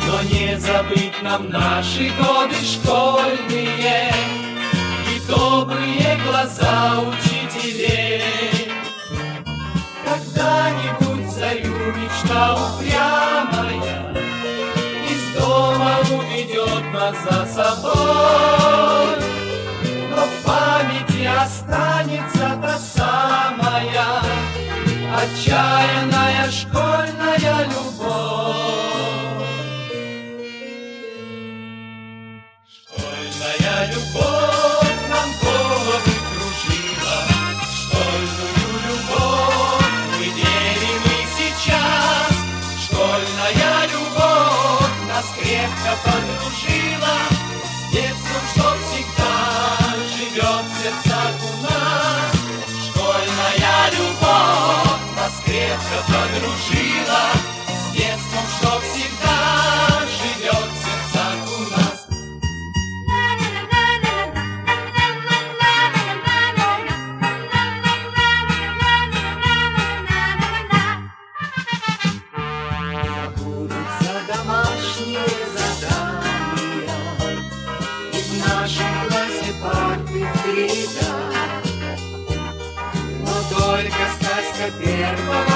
Но не забыть нам наши годы школьные и добрые глаза учителей. Когда-нибудь зарю мечта упрямая из дома уведет нас за собой, но в памяти останется та самая отчаянная школьная любовь. Школьная любовь нам головы кружила, школьную любовь мы делим и сейчас. Школьная любовь нас крепко подружила, с детством, что всегда живет в сердцах у нас. Школьная любовь нас крепко подружила, с детством, что всегда живет в сердцах у нас. Забудутся домашние задания, и в нашем классе парты в 3 ряда. Но только сказка первого